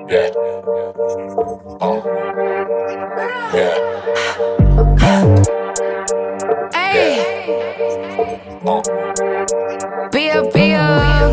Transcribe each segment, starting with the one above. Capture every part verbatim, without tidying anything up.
Yeah. Oh. Yeah. Hey. Oh. Be up, be up.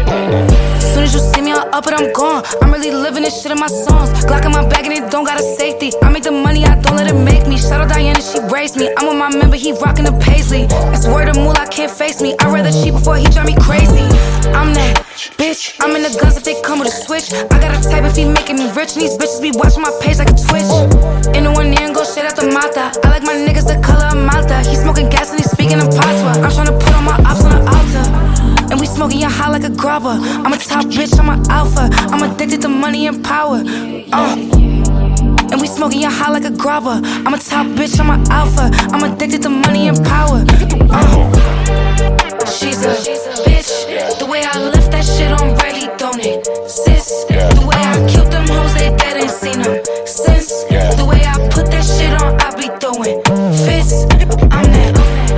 Soon as you see me, I'm up and I'm gone. I'm really living this shit in my songs. Glock in my bag and it don't got a safety. I make the money, I don't let it make me. Shout out Diana, she raised me. I'm with my member, he rockin' the paisley. That's word of moolah, can't face me. I'd rather cheat before he drive me crazy. I'm that bitch, I'm in the guns if they come with a switch. I got a type if he making me rich. And these bitches be watching my page like a Twitch. In the one near and go shit out the mata. I like my niggas the color of Malta. He smoking gas and he speaking in patois. I'm tryna put on my ops on the altar. And we smoking your high like a grubber. I'm a top bitch, I'm an alpha. I'm addicted to money and power. Uh. And we smoking your high like a grubber. I'm a top bitch, I'm an alpha. I'm addicted to money and power. Uh. She's a bitch. The way I left that shit on Riley, don't it? Sis. The way I killed them hoes, they dead, ain't seen them since. The way I put that shit on, I be throwing fists. I'm that,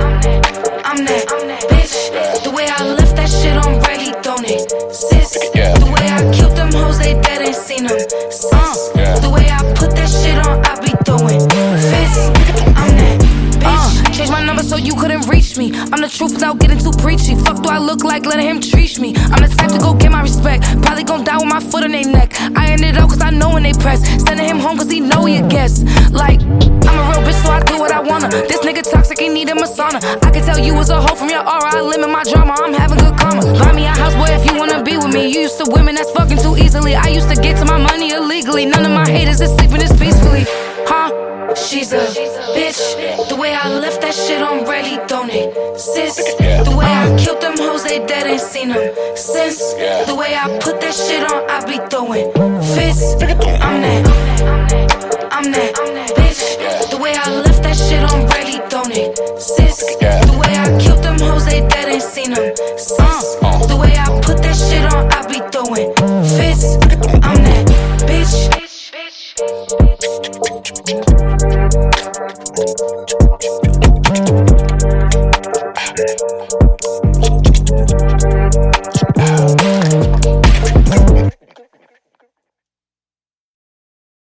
I'm that, I'm that bitch. The way I left that shit on Riley, don't it? Sis. The way I killed them hoes, they dead, ain't seen them since. The way I put that shit on, I be throwing fists. I'm that bitch. Change my number so you couldn't reach me. I'm the truth without getting too preachy. Fuck do I look like letting him treat me? I'm the type to go get my respect. Probably gon' die with my foot on their neck. I ended up cause I know when they press. Sending him home cause he know he a guest. Like, I'm a real bitch so I do what I wanna. This nigga toxic, he need a masana. I can tell you was a hoe from your aura. I limit my drama, I'm having good karma. Buy me a house, boy, if you wanna be with me. You used to women that's fucking too easily. I used to get to my money illegally. None of my haters is sleeping this peacefully. Huh? She's a bitch. The way I left that shit on Riley, don't it? Sis. The way I killed them hoes, they dead, ain't seen them since. The way I put that shit on, I be throwing fists. I'm that, I'm that bitch. The way I left that shit on Riley, don't it? Sis. The way I killed them hoes, they dead, ain't seen them since. The way I put that shit on, I be throwing fists. I'm that bitch. Yeah.